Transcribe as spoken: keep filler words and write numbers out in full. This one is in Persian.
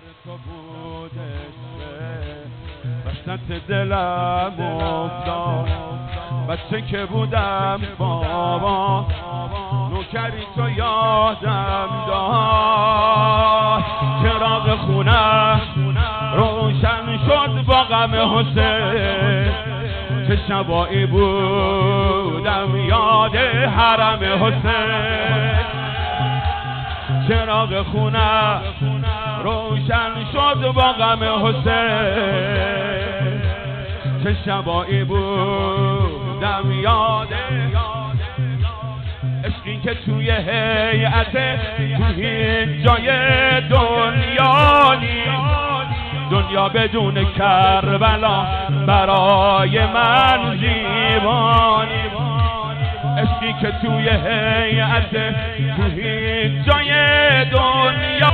تو بودش وسط دلم افتاد بچه که بودم بابا نوکری تو یادم داد چراغ خونه روشن شد با غم حسین چه شبایی بودم یاد حرم حسین چراغ خونه روشن شد با غم حسین چه شبایی بودم یاد عشقی که توی هیئت تو هیچ جای دنیا نیست دنیا بدون کربلا برای من زیبا نیست عشقی که توی هیئت تو هیچ جای دنیا